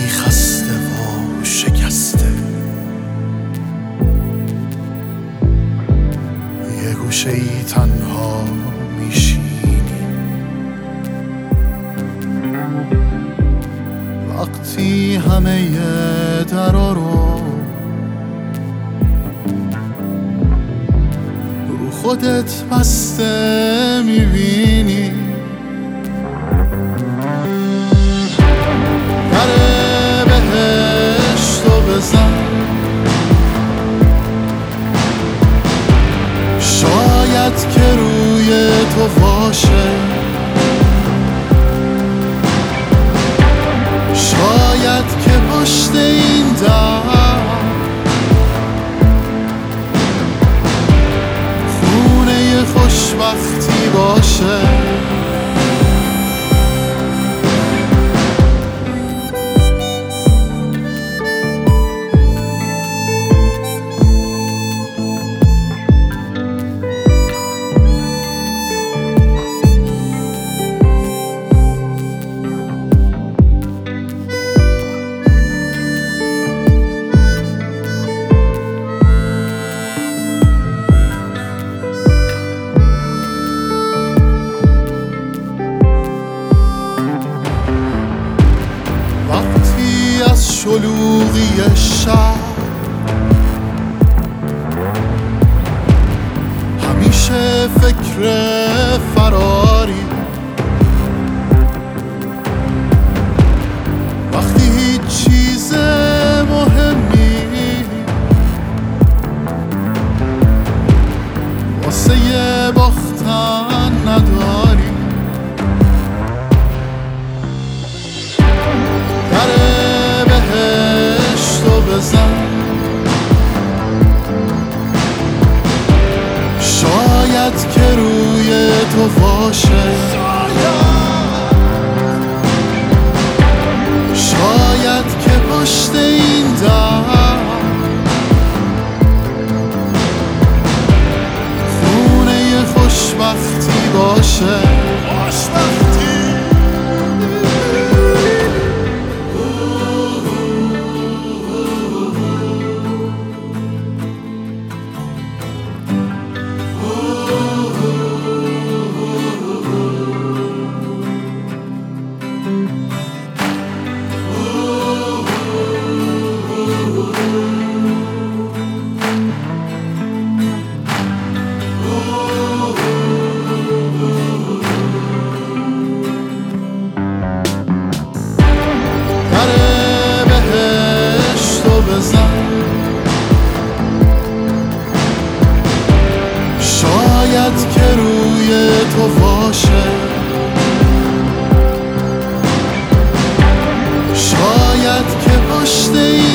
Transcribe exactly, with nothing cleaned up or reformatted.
دلی خسته و شکسته، یه گوشه ای تنها میشینی. وقتی همه درا رو رو خودت بسته میبینی، در بهشتو بزن، شاید که روی تو باشه، شاید که پشت این در خونه خوشبختی باشه. از شلوغی شب همیشه فکر فراری، وقتی هیچ چیز مهمی واسه یه باختن نداری، بزن، شاید که روی تو باشه، شاید که پشت این در خونه خوشبختی باشه. خوشبختی بزن، شاید که روی تو باشه، شاید که پشت